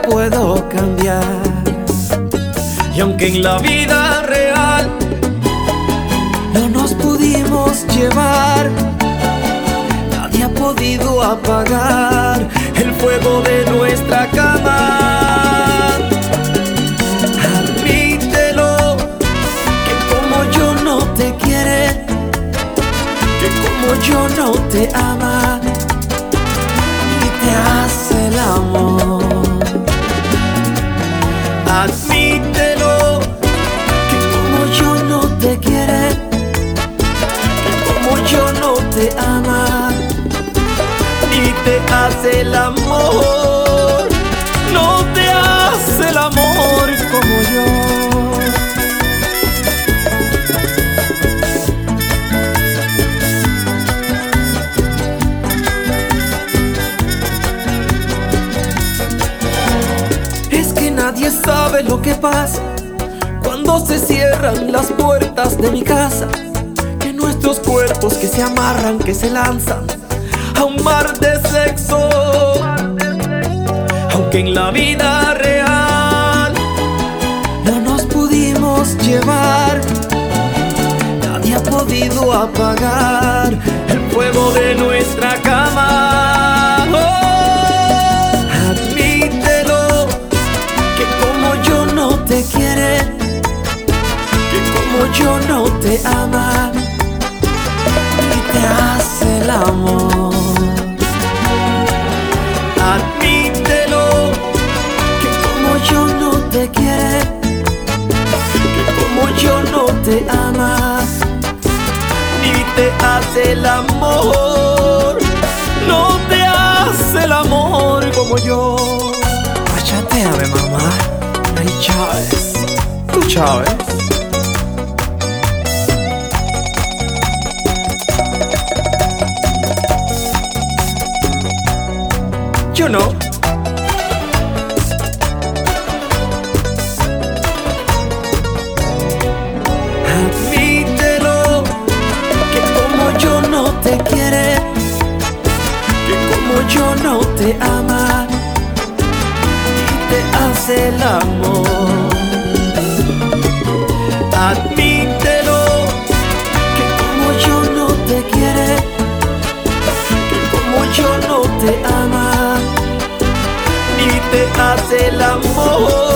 puedo cambiar. Y aunque en la vida real no nos pudimos llevar, nadie ha podido apagar el fuego de nuestra cama. Admítelo, que como yo no te quiere, que como yo no te ama, y te hace el amor. Admítelo, que como yo no te quiere, que como yo no te ama, y te hace el amor. No te hace el amor como yo. Nadie sabe lo que pasa cuando se cierran las puertas de mi casa, que nuestros cuerpos que se amarran, que se lanzan a un mar de sexo. Aunque en la vida real no nos pudimos llevar, nadie ha podido apagar el fuego de nuestra cama. Admítelo, que como yo no te quiere, que como yo no te ama, y te hace el amor. Admítelo, que como yo no te quiere, que como yo no te ama, y te hace el amor. No te hace el amor como yo. Chateame, mamá. Ay, Chávez. Tú, Chávez. Yo no. Admítelo, que como yo no te quiere, que como yo no te ama, te hace el amor. Admítelo, que como yo no te quiere, que como yo no te ama, y te hace el amor.